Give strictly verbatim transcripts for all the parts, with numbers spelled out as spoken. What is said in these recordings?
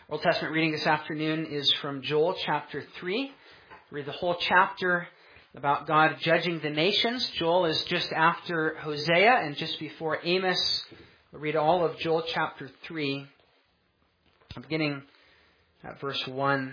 Old Testament reading this afternoon is from Joel chapter three. Read the whole chapter about God judging the nations. Joel is just after Hosea and just before Amos. We'll read all of Joel chapter three, beginning at verse one.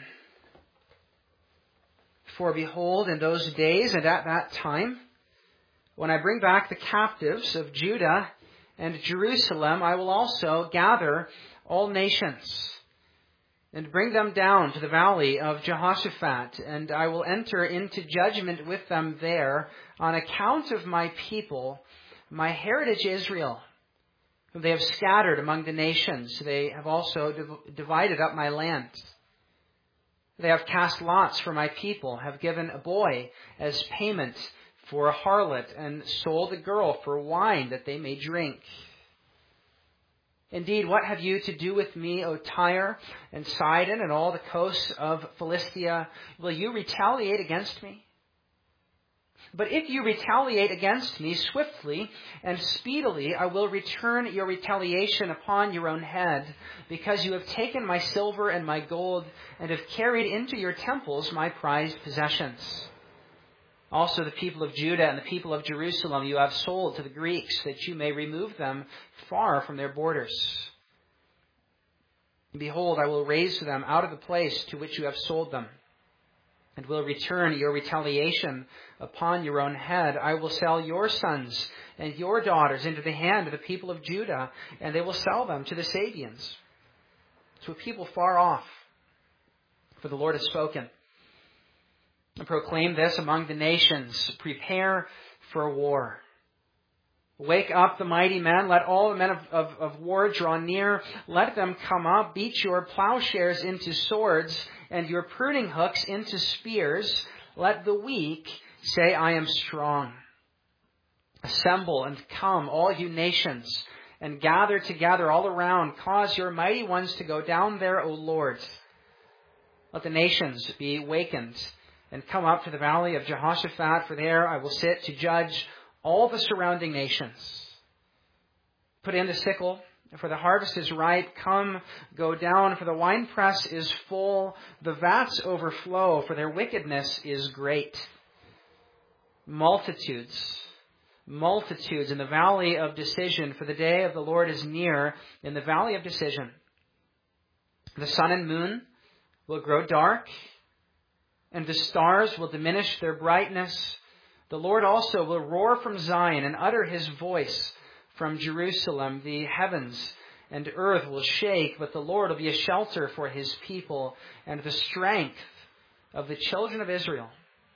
For behold, in those days and at that time, when I bring back the captives of Judah and Jerusalem, I will also gather all nations and bring them down to the valley of Jehoshaphat, and I will enter into judgment with them there on account of my people, my heritage Israel, whom they have scattered among the nations. They have also div- divided up my land. They have cast lots for my people, have given a boy as payment for a harlot, and sold a girl for wine that they may drink. Indeed, what have you to do with me, O Tyre and Sidon and all the coasts of Philistia? Will you retaliate against me? But if you retaliate against me swiftly and speedily, I will return your retaliation upon your own head, because you have taken my silver and my gold and have carried into your temples my prized possessions. Also the people of Judah and the people of Jerusalem you have sold to the Greeks, that you may remove them far from their borders. And behold, I will raise them out of the place to which you have sold them, and will return your retaliation upon your own head. I will sell your sons and your daughters into the hand of the people of Judah, and they will sell them to the Sabians, to a people far off. For the Lord has spoken. And proclaim this among the nations. Prepare for war. Wake up the mighty men. Let all the men of, of, of war draw near. Let them come up. Beat your plowshares into swords and your pruning hooks into spears. Let the weak say, I am strong. Assemble and come, all you nations, and gather together all around. Cause your mighty ones to go down there, O Lord. Let the nations be wakened and come up to the valley of Jehoshaphat, for there I will sit to judge all the surrounding nations. Put in the sickle, for the harvest is ripe. Come, go down, for the winepress is full. The vats overflow, for their wickedness is great. Multitudes, multitudes in the valley of decision, for the day of the Lord is near in the valley of decision. The sun and moon will grow dark, and the stars will diminish their brightness. The Lord also will roar from Zion and utter his voice from Jerusalem. The heavens and earth will shake, but the Lord will be a shelter for his people and the strength of the children of Israel.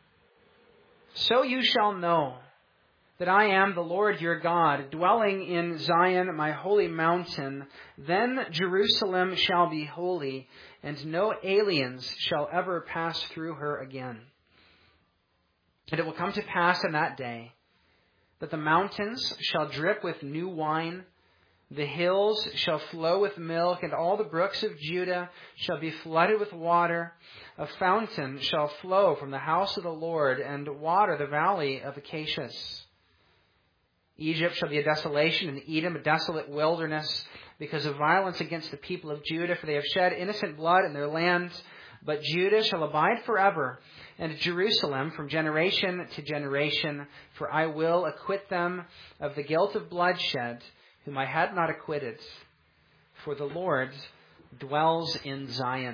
So you shall know that I am the Lord your God, dwelling in Zion, my holy mountain. Then Jerusalem shall be holy, and no aliens shall ever pass through her again. And it will come to pass in that day that the mountains shall drip with new wine, the hills shall flow with milk, and all the brooks of Judah shall be flooded with water. A fountain shall flow from the house of the Lord, and water the valley of acacias. Egypt shall be a desolation, and Edom a desolate wilderness, because of violence against the people of Judah, for they have shed innocent blood in their land. But Judah shall abide forever, and Jerusalem from generation to generation, for I will acquit them of the guilt of bloodshed, whom I had not acquitted. For the Lord dwells in Zion.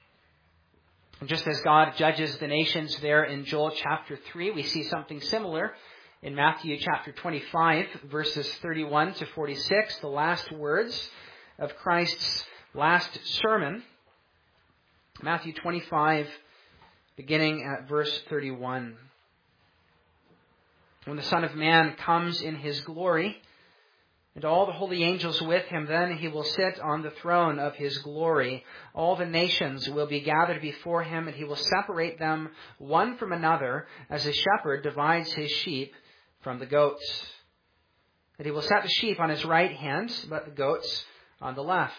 And just as God judges the nations there in Joel chapter three, we see something similar in Matthew chapter twenty-five, verses thirty-one to forty-six, the last words of Christ's last sermon. Matthew twenty-five, beginning at verse thirty-one. When the Son of Man comes in his glory, and all the holy angels with him, then he will sit on the throne of his glory. All the nations will be gathered before him, and he will separate them one from another, as a shepherd divides his sheep from the goats. And he will set the sheep on his right hand, but the goats on the left.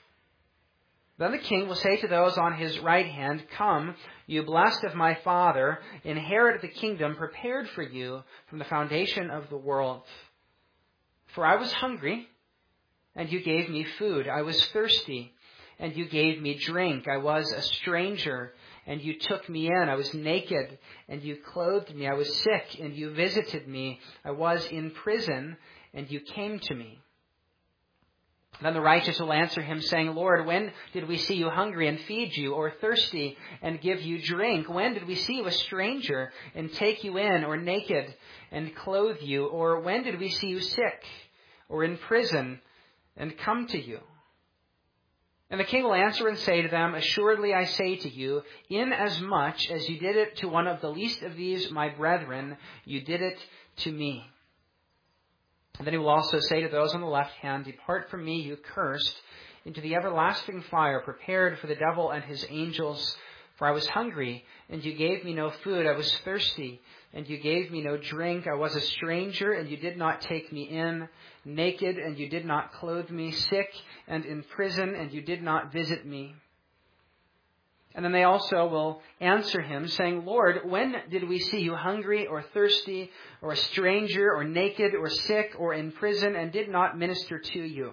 Then the king will say to those on his right hand, Come, you blessed of my Father, inherit the kingdom prepared for you from the foundation of the world. For I was hungry, and you gave me food. I was thirsty, and you gave me drink. I was a stranger, and you took me in. I was naked, and you clothed me. I was sick, and you visited me. I was in prison, and you came to me." Then the righteous will answer him, saying, "Lord, when did we see you hungry and feed you, or thirsty and give you drink? When did we see you a stranger and take you in, or naked and clothe you? Or when did we see you sick or in prison and come to you?" And the king will answer and say to them, "Assuredly I say to you, inasmuch as you did it to one of the least of these my brethren, you did it to me." And then he will also say to those on the left hand, "Depart from me, you cursed, into the everlasting fire prepared for the devil and his angels. For I was hungry, and you gave me no food. I was thirsty, and you gave me no drink. I was a stranger, and you did not take me in. Naked, and you did not clothe me. Sick, and in prison, and you did not visit me." And then they also will answer him, saying, "Lord, when did we see you hungry or thirsty or a stranger or naked or sick or in prison and did not minister to you?"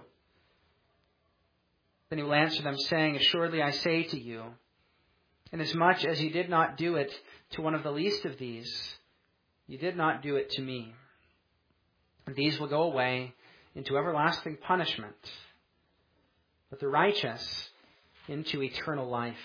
Then he will answer them, saying, "Assuredly I say to you, inasmuch as you did not do it to one of the least of these, you did not do it to me." And these will go away into everlasting punishment, but the righteous into eternal life.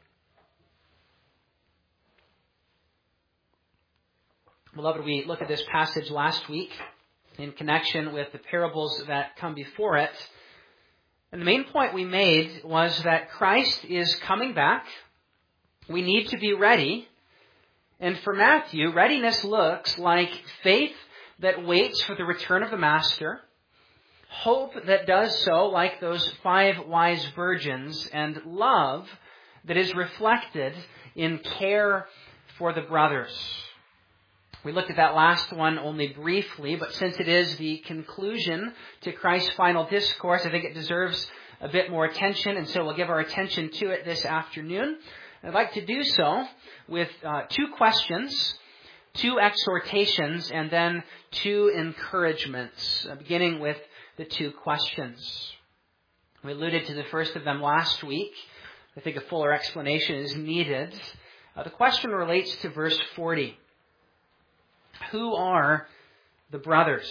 Beloved, we looked at this passage last week in connection with the parables that come before it. And the main point we made was that Christ is coming back. We need to be ready. And for Matthew, readiness looks like faith that waits for the return of the Master, hope that does so like those five wise virgins, and love that is reflected in care for the brothers. We looked at that last one only briefly, but since it is the conclusion to Christ's final discourse, I think it deserves a bit more attention, and so we'll give our attention to it this afternoon. I'd like to do so with uh, two questions, two exhortations, and then two encouragements, uh, beginning with the two questions. We alluded to the first of them last week. I think a fuller explanation is needed. Uh, the question relates to verse forty. Who are the brothers?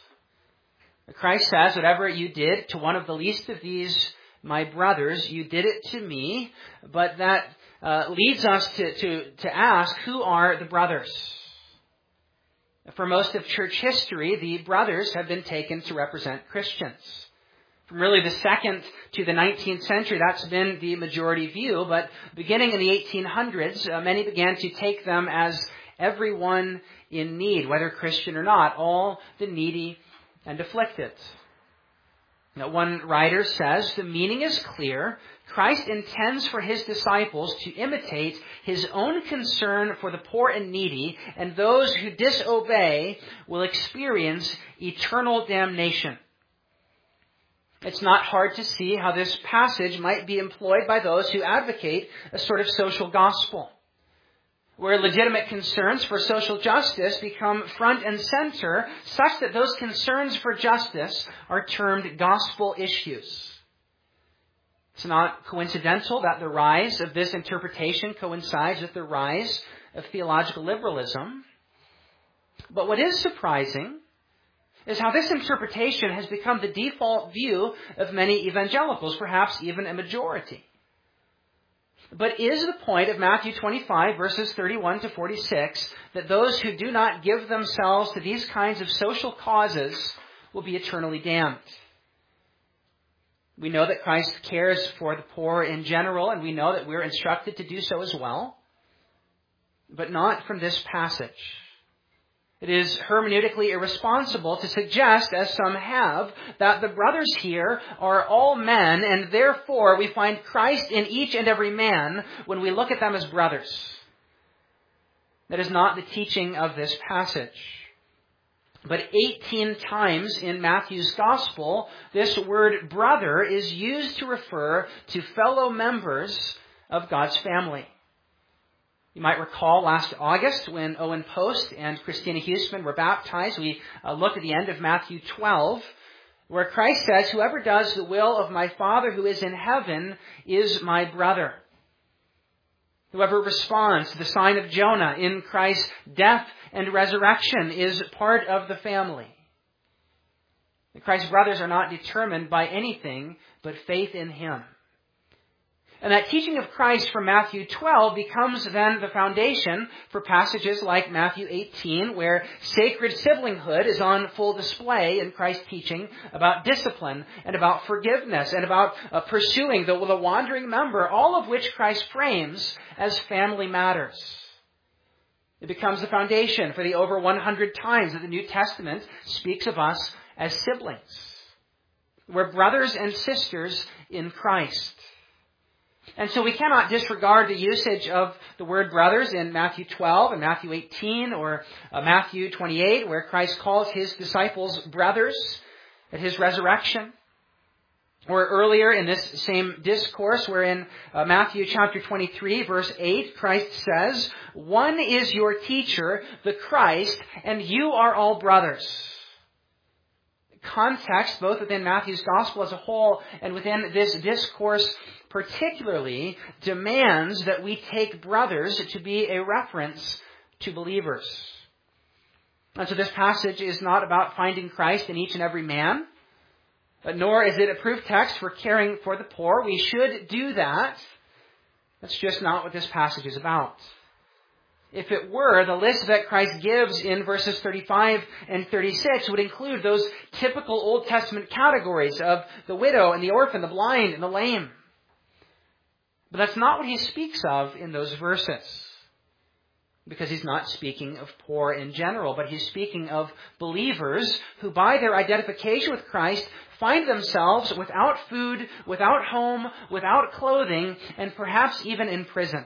Christ says, "Whatever you did to one of the least of these, my brothers, you did it to me." But that uh, leads us to, to, to ask, who are the brothers? For most of church history, the brothers have been taken to represent Christians. From really the second to the nineteenth century, that's been the majority view. But beginning in the eighteen hundreds, uh, many began to take them as everyone in need, whether Christian or not, all the needy and afflicted. Now, one writer says, "The meaning is clear. Christ intends for his disciples to imitate his own concern for the poor and needy, and those who disobey will experience eternal damnation." It's not hard to see how this passage might be employed by those who advocate a sort of social gospel, where legitimate concerns for social justice become front and center, such that those concerns for justice are termed gospel issues. It's not coincidental that the rise of this interpretation coincides with the rise of theological liberalism. But what is surprising is how this interpretation has become the default view of many evangelicals, perhaps even a majority. But is the point of Matthew twenty-five, verses thirty-one to forty-six, that those who do not give themselves to these kinds of social causes will be eternally damned? We know that Christ cares for the poor in general, and we know that we're instructed to do so as well, but not from this passage. It is hermeneutically irresponsible to suggest, as some have, that the brothers here are all men, and therefore we find Christ in each and every man when we look at them as brothers. That is not the teaching of this passage. But eighteen times in Matthew's Gospel, this word brother is used to refer to fellow members of God's family. You might recall last August when Owen Post and Christina Huseman were baptized, we uh, looked at the end of Matthew twelve, where Christ says, whoever does the will of my Father who is in heaven is my brother. Whoever responds to the sign of Jonah in Christ's death and resurrection is part of the family. Christ's brothers are not determined by anything but faith in him. And that teaching of Christ from Matthew twelve becomes then the foundation for passages like Matthew eighteen, where sacred siblinghood is on full display in Christ's teaching about discipline and about forgiveness and about uh, pursuing the, the wandering member, all of which Christ frames as family matters. It becomes the foundation for the over one hundred times that the New Testament speaks of us as siblings. We're brothers and sisters in Christ. And so we cannot disregard the usage of the word brothers in Matthew twelve and Matthew eighteen or uh, Matthew twenty-eight, where Christ calls his disciples brothers at his resurrection. Or earlier in this same discourse, where in uh, Matthew chapter twenty-three, verse eight, Christ says, "One is your teacher, the Christ, and you are all brothers." Context, both within Matthew's gospel as a whole and within this discourse particularly, demands that we take brothers to be a reference to believers. And so this passage is not about finding Christ in each and every man, nor is it a proof text for caring for the poor. We should do that. That's just not what this passage is about. If it were, the list that Christ gives in verses thirty-five and thirty-six would include those typical Old Testament categories of the widow and the orphan, the blind and the lame. But that's not what he speaks of in those verses. Because he's not speaking of poor in general, but he's speaking of believers who, by their identification with Christ, find themselves without food, without home, without clothing, and perhaps even in prison.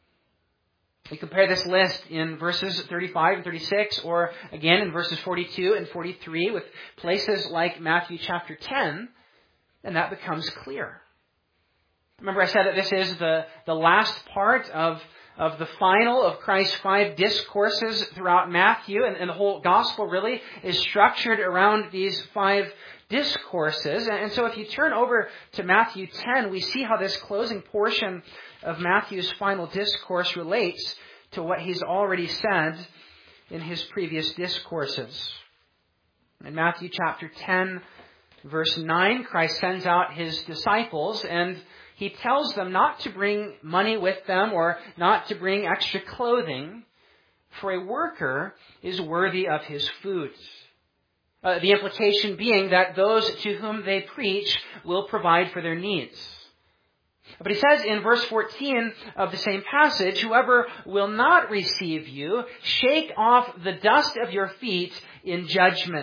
We compare this list in verses thirty-five and thirty-six, or again in verses forty-two and forty-three, with places like Matthew chapter ten, and that becomes clear. Remember, I said that this is the, the last part of, of the final of Christ's five discourses throughout Matthew, and, and the whole gospel really is structured around these five discourses. And, and so if you turn over to Matthew ten, we see how this closing portion of Matthew's final discourse relates to what he's already said in his previous discourses. In Matthew chapter ten, verse nine, Christ sends out his disciples, and he tells them not to bring money with them or not to bring extra clothing, for a worker is worthy of his food. Uh, the implication being that those to whom they preach will provide for their needs. But he says in verse fourteen of the same passage, "Whoever will not receive you, shake off the dust of your feet in judgment."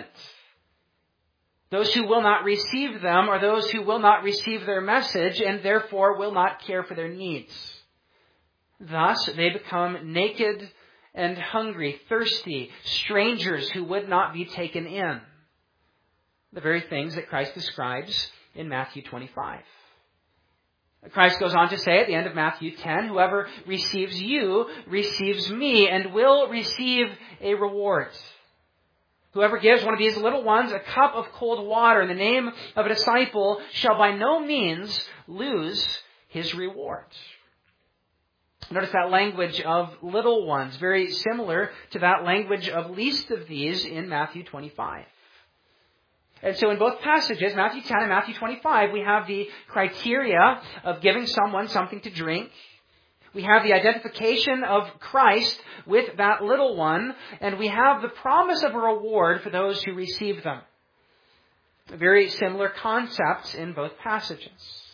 Those who will not receive them are those who will not receive their message and therefore will not care for their needs. Thus, they become naked and hungry, thirsty, strangers who would not be taken in. The very things that Christ describes in Matthew twenty-five. Christ goes on to say at the end of Matthew ten, "Whoever receives you receives me and will receive a reward. Whoever gives one of these little ones a cup of cold water in the name of a disciple shall by no means lose his reward." Notice that language of little ones, very similar to that language of least of these in Matthew twenty-five. And so in both passages, Matthew ten and Matthew twenty-five, we have the criteria of giving someone something to drink. We have the identification of Christ with that little one, and we have the promise of a reward for those who receive them. Very similar concepts in both passages.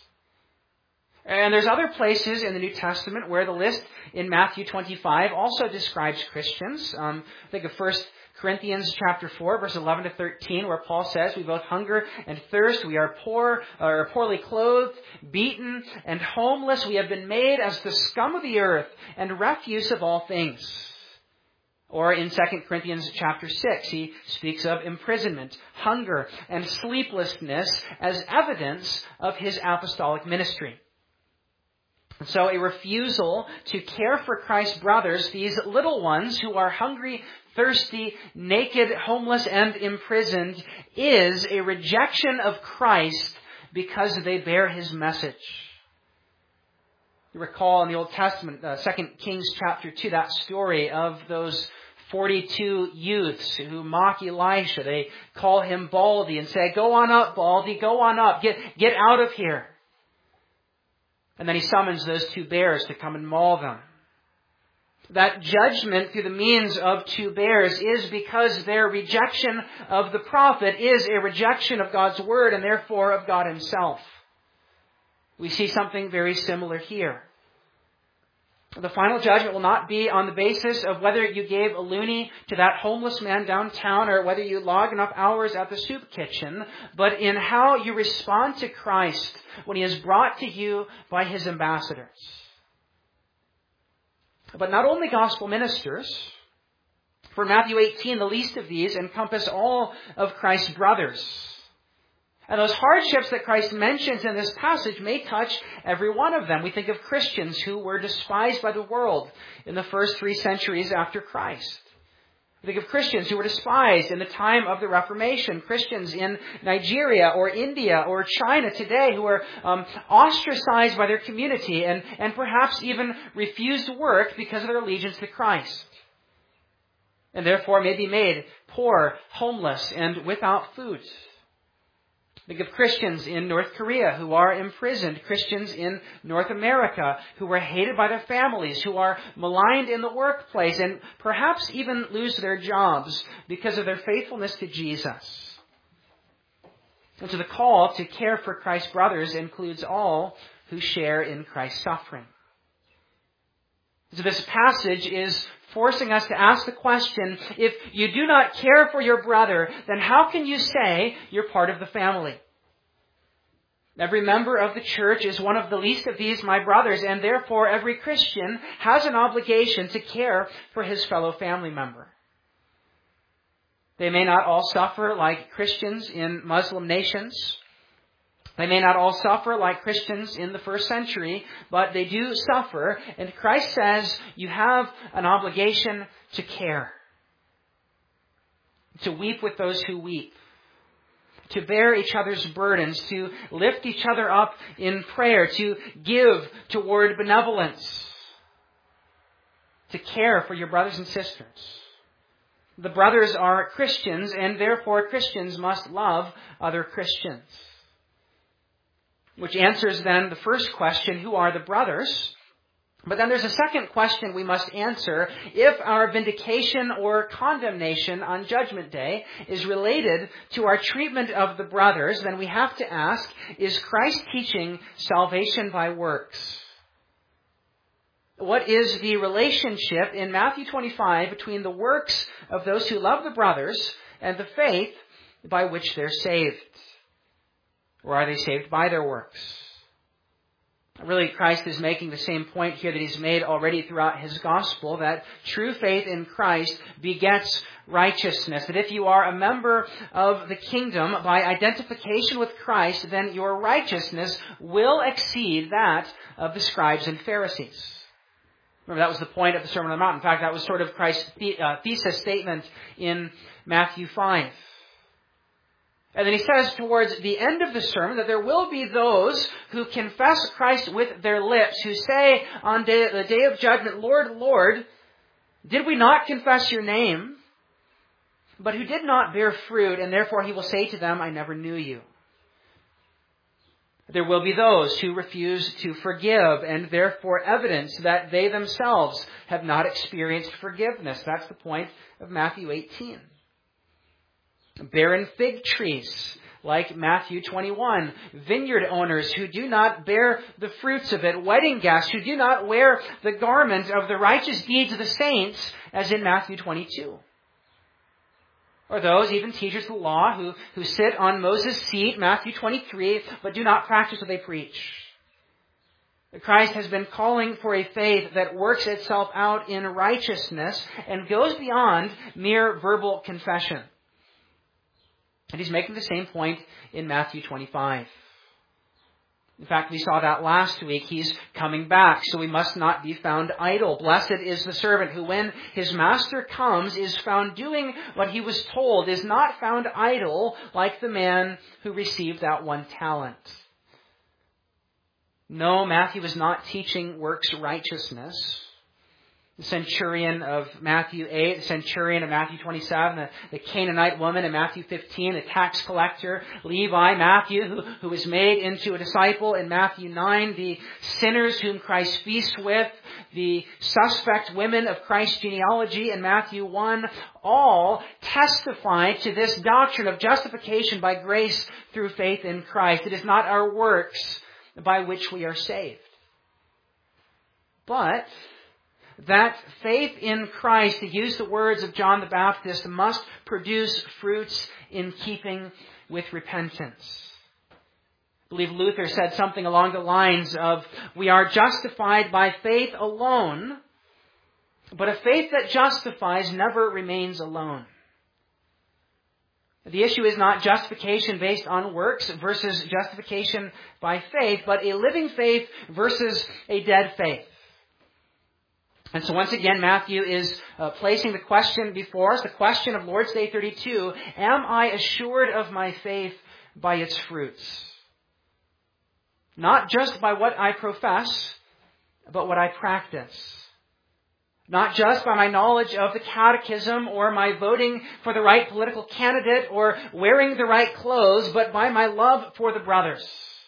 And there's other places in the New Testament where the list in Matthew twenty-five also describes Christians. Um, think of First Corinthians chapter four, verse eleven to thirteen, where Paul says, "We both hunger and thirst. We are poor, or poorly clothed, beaten, and homeless. We have been made as the scum of the earth and refuse of all things." Or in Second Corinthians chapter six, he speaks of imprisonment, hunger, and sleeplessness as evidence of his apostolic ministry. And so a refusal to care for Christ's brothers, these little ones who are hungry, thirsty, naked, homeless, and imprisoned is a rejection of Christ because they bear his message. You recall in the Old Testament, uh, Second Kings chapter two, that story of those forty-two youths who mock Elisha. They call him Baldy and say, "Go on up, Baldy, go on up, get, get out of here." And then he summons those two bears to come and maul them. That judgment through the means of two bears is because their rejection of the prophet is a rejection of God's word and therefore of God himself. We see something very similar here. The final judgment will not be on the basis of whether you gave a loonie to that homeless man downtown or whether you log enough hours at the soup kitchen, but in how you respond to Christ when he is brought to you by his ambassadors. But not only gospel ministers. For Matthew eighteen, the least of these encompass all of Christ's brothers. And those hardships that Christ mentions in this passage may touch every one of them. We think of Christians who were despised by the world in the first three centuries after Christ. We think of Christians who were despised in the time of the Reformation. Christians in Nigeria or India or China today who are um, ostracized by their community and, and perhaps even refused work because of their allegiance to Christ. And therefore may be made poor, homeless, and without food. Think of Christians in North Korea who are imprisoned, Christians in North America who are hated by their families, who are maligned in the workplace, and perhaps even lose their jobs because of their faithfulness to Jesus. And so the call to care for Christ's brothers includes all who share in Christ's suffering. So this passage is forcing us to ask the question, if you do not care for your brother, then how can you say you're part of the family? Every member of the church is one of the least of these, my brothers, and therefore every Christian has an obligation to care for his fellow family member. They may not all suffer like Christians in Muslim nations. They may not all suffer like Christians in the first century, but they do suffer. And Christ says you have an obligation to care. To weep with those who weep. To bear each other's burdens. To lift each other up in prayer. To give toward benevolence. To care for your brothers and sisters. The brothers are Christians, and therefore Christians must love other Christians. Which answers then the first question, who are the brothers? But then there's a second question we must answer. If our vindication or condemnation on Judgment Day is related to our treatment of the brothers, then we have to ask, is Christ teaching salvation by works? What is the relationship in Matthew twenty-five between the works of those who love the brothers and the faith by which they're saved? Or are they saved by their works? Really, Christ is making the same point here that he's made already throughout his gospel, that true faith in Christ begets righteousness. That if you are a member of the kingdom by identification with Christ, then your righteousness will exceed that of the scribes and Pharisees. Remember, that was the point of the Sermon on the Mount. In fact, that was sort of Christ's the, uh, thesis statement in Matthew five. And then he says towards the end of the sermon that there will be those who confess Christ with their lips, who say on day, the day of judgment, Lord, Lord, did we not confess your name? But who did not bear fruit, and therefore he will say to them, I never knew you. There will be those who refuse to forgive, and therefore evidence that they themselves have not experienced forgiveness. That's the point of Matthew eighteen. Barren fig trees, like Matthew twenty-one. Vineyard owners who do not bear the fruits of it. Wedding guests who do not wear the garment of the righteous deeds of the saints, as in Matthew twenty-two. Or those, even teachers of the law, who, who sit on Moses' seat, Matthew twenty-three, but do not practice what they preach. Christ has been calling for a faith that works itself out in righteousness and goes beyond mere verbal confession. And he's making the same point in Matthew twenty-five. In fact, we saw that last week. He's coming back, so we must not be found idle. Blessed is the servant who, when his master comes, is found doing what he was told, is not found idle like the man who received that one talent. No, Matthew is not teaching works righteousness. The centurion of Matthew eight, the centurion of Matthew twenty-seven, the, the Canaanite woman in Matthew fifteen, the tax collector, Levi, Matthew, who, who was made into a disciple in Matthew nine, the sinners whom Christ feasts with, the suspect women of Christ's genealogy in Matthew one, all testify to this doctrine of justification by grace through faith in Christ. It is not our works by which we are saved, but that faith in Christ, to use the words of John the Baptist, must produce fruits in keeping with repentance. I believe Luther said something along the lines of, we are justified by faith alone, but a faith that justifies never remains alone. The issue is not justification based on works versus justification by faith, but a living faith versus a dead faith. And so once again, Matthew is uh, placing the question before us, the question of Lord's Day thirty-two, am I assured of my faith by its fruits? Not just by what I profess, but what I practice. Not just by my knowledge of the catechism or my voting for the right political candidate or wearing the right clothes, but by my love for the brothers.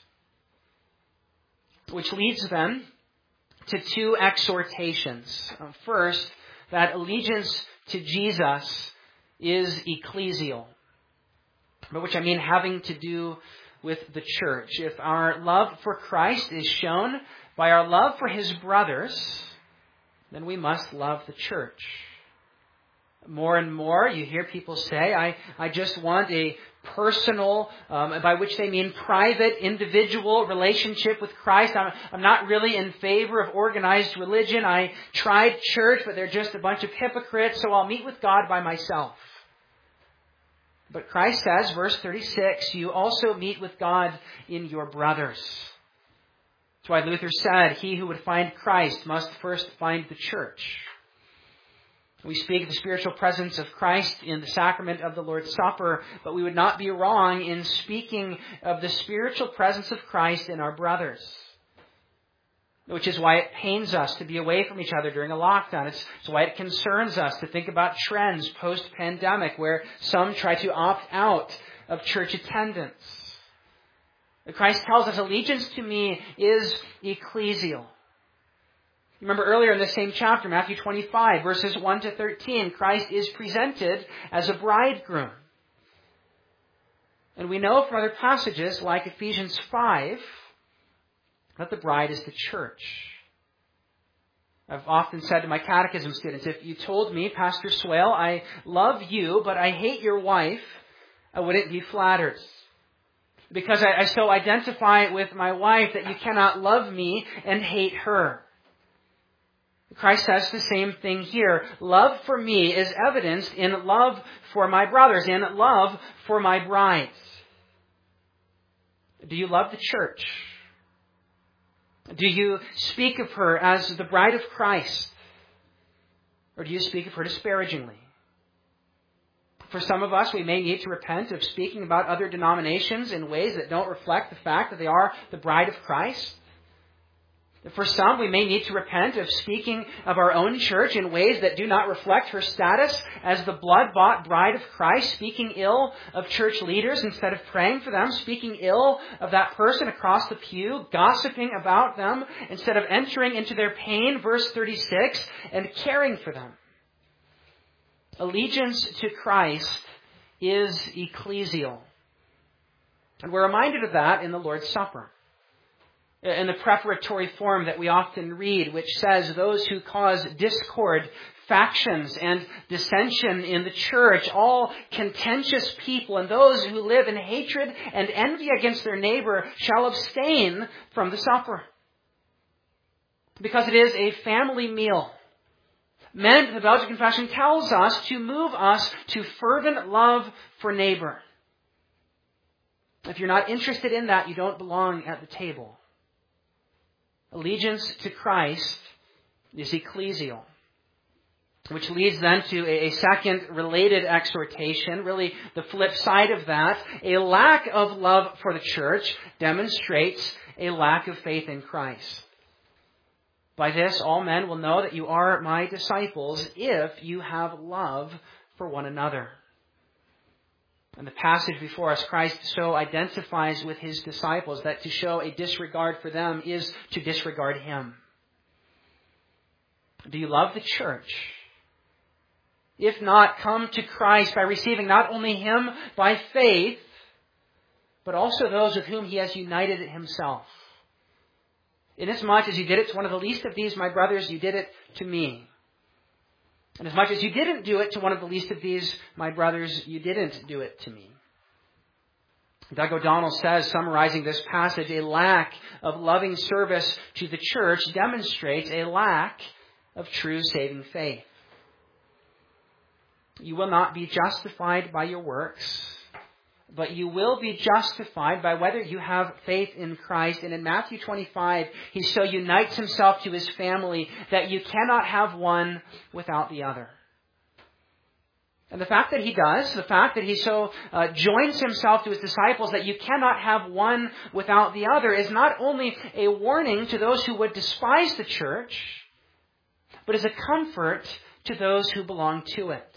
Which leads then to two exhortations. First, that allegiance to Jesus is ecclesial, by which I mean having to do with the church. If our love for Christ is shown by our love for his brothers, then we must love the church. More and more, you hear people say, I, I just want a personal, um, by which they mean private, individual relationship with Christ. I'm, I'm not really in favor of organized religion. I tried church, but they're just a bunch of hypocrites, so I'll meet with God by myself. But Christ says, verse thirty-six, you also meet with God in your brothers. That's why Luther said, he who would find Christ must first find the church. We speak of the spiritual presence of Christ in the sacrament of the Lord's Supper, but we would not be wrong in speaking of the spiritual presence of Christ in our brothers. Which is why it pains us to be away from each other during a lockdown. It's, it's why it concerns us to think about trends post-pandemic where some try to opt out of church attendance. Christ tells us allegiance to me is ecclesial. Remember earlier in the same chapter, Matthew twenty-five, verses one to thirteen, Christ is presented as a bridegroom. And we know from other passages like Ephesians five that the bride is the church. I've often said to my catechism students, if you told me, Pastor Swale, I love you, but I hate your wife, I wouldn't be flattered. Because I, I so identify with my wife that you cannot love me and hate her. Christ says the same thing here. Love for me is evidenced in love for my brothers, in love for my bride. Do you love the church? Do you speak of her as the bride of Christ? Or do you speak of her disparagingly? For some of us, we may need to repent of speaking about other denominations in ways that don't reflect the fact that they are the bride of Christ. For some, we may need to repent of speaking of our own church in ways that do not reflect her status as the blood-bought bride of Christ, speaking ill of church leaders instead of praying for them, speaking ill of that person across the pew, gossiping about them instead of entering into their pain, verse thirty-six, and caring for them. Allegiance to Christ is ecclesial. And we're reminded of that in the Lord's Supper. In the preparatory form that we often read, which says those who cause discord, factions, and dissension in the church, all contentious people, and those who live in hatred and envy against their neighbor shall abstain from the supper. Because it is a family meal meant, the Belgian Confession tells us, to move us to fervent love for neighbor. If you're not interested in that, you don't belong at the table. Allegiance to Christ is ecclesial, which leads then to a second related exhortation, really the flip side of that. A lack of love for the church demonstrates a lack of faith in Christ. By this, all men will know that you are my disciples if you have love for one another. In the passage before us, Christ so identifies with his disciples that to show a disregard for them is to disregard him. Do you love the church? If not, come to Christ by receiving not only him by faith, but also those with whom he has united himself. Inasmuch as you did it to one of the least of these, my brothers, you did it to me. And as much as you didn't do it to one of the least of these, my brothers, you didn't do it to me. Doug O'Donnell says, summarizing this passage, a lack of loving service to the church demonstrates a lack of true saving faith. You will not be justified by your works, but you will be justified by whether you have faith in Christ. And in Matthew twenty-five, he so unites himself to his family that you cannot have one without the other. And the fact that he does, the fact that he so uh, joins himself to his disciples that you cannot have one without the other is not only a warning to those who would despise the church, but is a comfort to those who belong to it.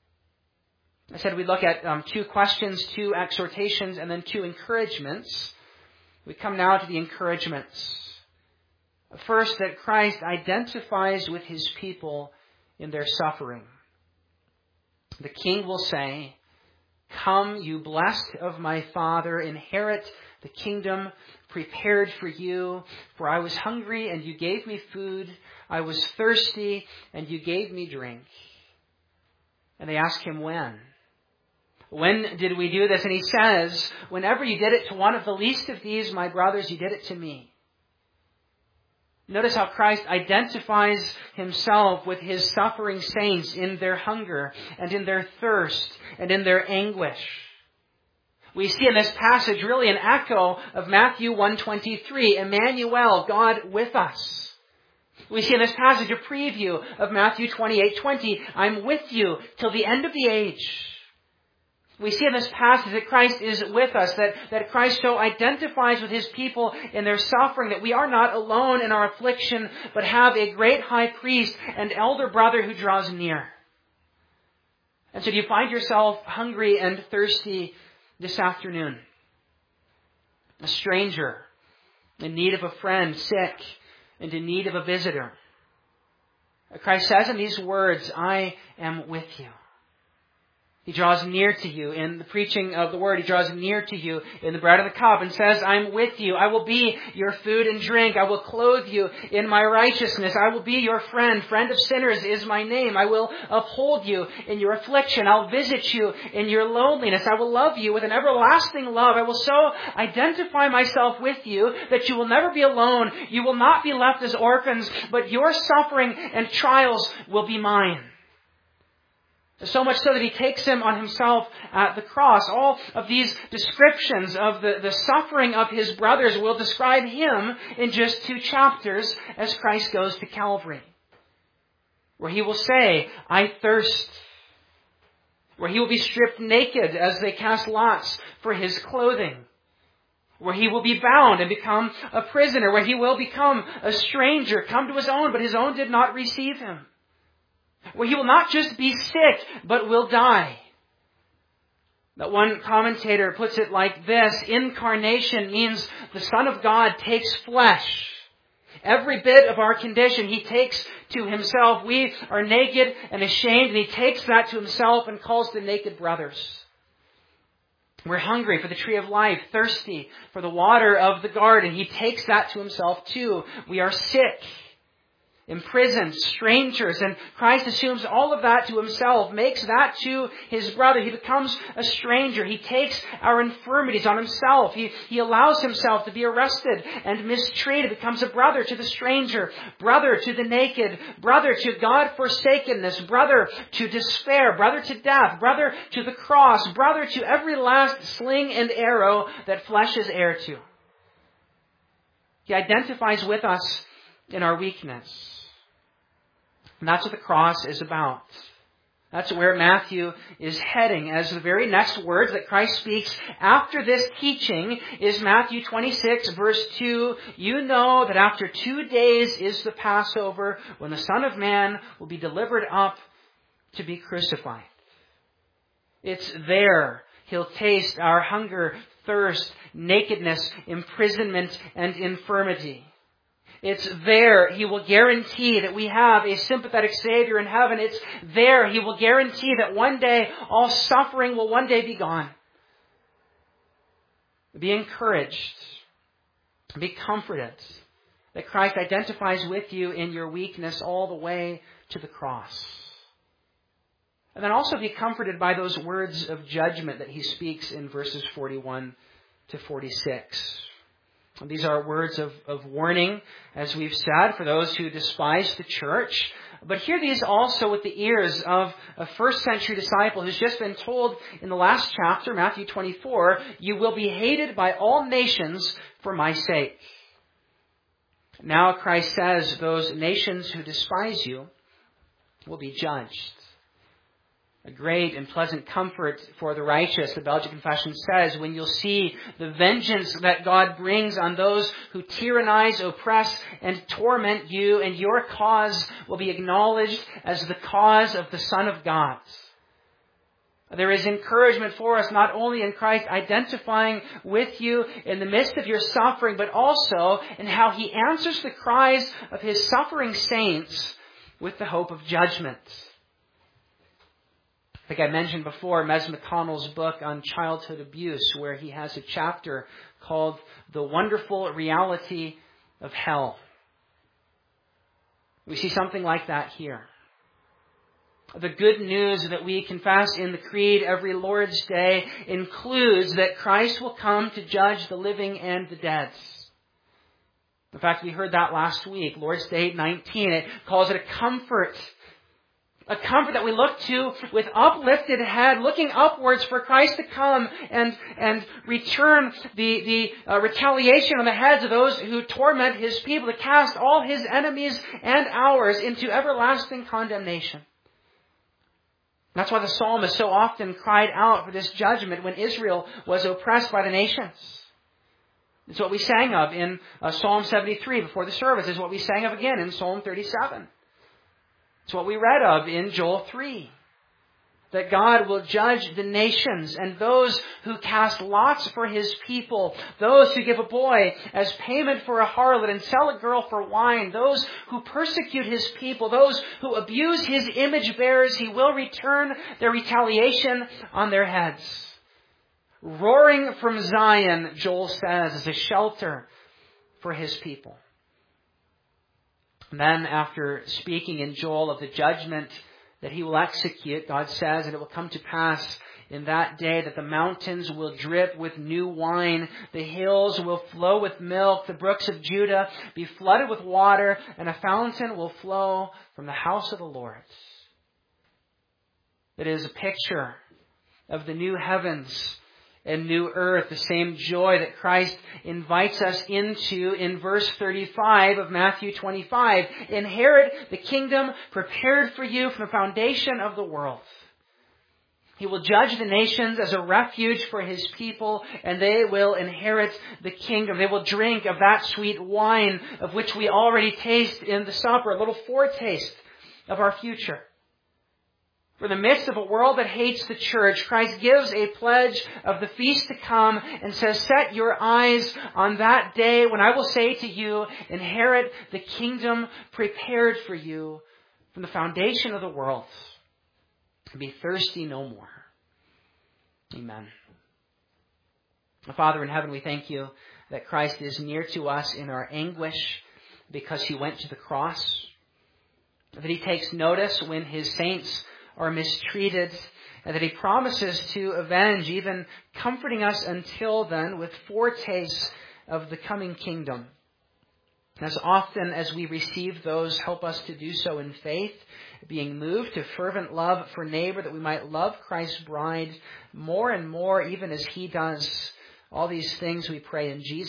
I said we'd look at um, two questions, two exhortations, and then two encouragements. We come now to the encouragements. First, that Christ identifies with his people in their suffering. The King will say, "Come, you blessed of my Father, inherit the kingdom prepared for you. For I was hungry, and you gave me food. I was thirsty, and you gave me drink." And they ask him when. When did we do this? And he says, whenever you did it to one of the least of these, my brothers, you did it to me. Notice how Christ identifies himself with his suffering saints in their hunger and in their thirst and in their anguish. We see in this passage really an echo of Matthew one twenty-three, Emmanuel, God with us. We see in this passage a preview of Matthew twenty-eight twenty, I'm with you till the end of the age. We see in this passage that Christ is with us, that, that Christ so identifies with his people in their suffering, that we are not alone in our affliction, but have a great high priest and elder brother who draws near. And so do you find yourself hungry and thirsty this afternoon? A stranger in need of a friend, sick, and in need of a visitor. Christ says in these words, I am with you. He draws near to you in the preaching of the word. He draws near to you in the bread and the cup and says, I'm with you. I will be your food and drink. I will clothe you in my righteousness. I will be your friend. Friend of sinners is my name. I will uphold you in your affliction. I'll visit you in your loneliness. I will love you with an everlasting love. I will so identify myself with you that you will never be alone. You will not be left as orphans, but your suffering and trials will be mine. So much so that he takes him on himself at the cross. All of these descriptions of the, the suffering of his brothers will describe him in just two chapters as Christ goes to Calvary. Where he will say, I thirst. Where he will be stripped naked as they cast lots for his clothing. Where he will be bound and become a prisoner. Where he will become a stranger, come to his own, but his own did not receive him. Where he will not just be sick, but will die. That one commentator puts it like this, incarnation means the Son of God takes flesh. Every bit of our condition he takes to himself. We are naked and ashamed, and he takes that to himself and calls the naked brothers. We're hungry for the tree of life, thirsty for the water of the garden. He takes that to himself too. We are sick, imprisoned, strangers, and Christ assumes all of that to himself, makes that to his brother. He becomes a stranger. He takes our infirmities on himself. He, he allows himself to be arrested and mistreated, becomes a brother to the stranger, brother to the naked, brother to God-forsakenness, brother to despair, brother to death, brother to the cross, brother to every last sling and arrow that flesh is heir to. He identifies with us in our weakness. And that's what the cross is about. That's where Matthew is heading, as the very next words that Christ speaks after this teaching is Matthew twenty-six, verse two. You know that after two days is the Passover, when the Son of Man will be delivered up to be crucified. It's there He'll taste our hunger, thirst, nakedness, imprisonment, and infirmity. It's there He will guarantee that we have a sympathetic Savior in heaven. It's there He will guarantee that one day all suffering will one day be gone. Be encouraged. Be comforted that Christ identifies with you in your weakness all the way to the cross. And then also be comforted by those words of judgment that He speaks in verses forty-one to forty-six. And these are words of, of warning, as we've said, for those who despise the church. But hear these also with the ears of a first century disciple who's just been told in the last chapter, Matthew twenty-four, you will be hated by all nations for my sake. Now Christ says those nations who despise you will be judged. A great and pleasant comfort for the righteous, the Belgian Confession says, when you'll see the vengeance that God brings on those who tyrannize, oppress, and torment you, and your cause will be acknowledged as the cause of the Son of God. There is encouragement for us not only in Christ identifying with you in the midst of your suffering, but also in how He answers the cries of His suffering saints with the hope of judgment. I think I mentioned before Mes McConnell's book on childhood abuse, where he has a chapter called The Wonderful Reality of Hell. We see something like that here. The good news that we confess in the Creed every Lord's Day includes that Christ will come to judge the living and the dead. In fact, we heard that last week, Lord's Day nineteen. It calls it a comfort. A comfort that we look to with uplifted head, looking upwards for Christ to come and, and return the, the uh, retaliation on the heads of those who torment His people, to cast all His enemies and ours into everlasting condemnation. That's why the psalmist so often cried out for this judgment when Israel was oppressed by the nations. It's what we sang of in uh, Psalm seventy-three before the service. It's what we sang of again in Psalm thirty-seven. It's what we read of in Joel three. That God will judge the nations and those who cast lots for His people, those who give a boy as payment for a harlot and sell a girl for wine, those who persecute His people, those who abuse His image bearers, He will return their retaliation on their heads. Roaring from Zion, Joel says, is a shelter for His people. And then after speaking in Joel of the judgment that He will execute, God says, and it will come to pass in that day that the mountains will drip with new wine, the hills will flow with milk, the brooks of Judah be flooded with water, and a fountain will flow from the house of the Lord. It is a picture of the new heavens and new earth, the same joy that Christ invites us into in verse thirty-five of Matthew twenty-five. Inherit the kingdom prepared for you from the foundation of the world. He will judge the nations as a refuge for His people, and they will inherit the kingdom. They will drink of that sweet wine of which we already taste in the supper, a little foretaste of our future. For in the midst of a world that hates the church, Christ gives a pledge of the feast to come and says, set your eyes on that day when I will say to you, inherit the kingdom prepared for you from the foundation of the world. Be thirsty no more. Amen. Father in heaven, we thank You that Christ is near to us in our anguish because He went to the cross. That He takes notice when His saints are mistreated, and that He promises to avenge, even comforting us until then with foretastes of the coming kingdom. As often as we receive those, help us to do so in faith, being moved to fervent love for neighbor, that we might love Christ's bride more and more, even as He does. All these things we pray in Jesus'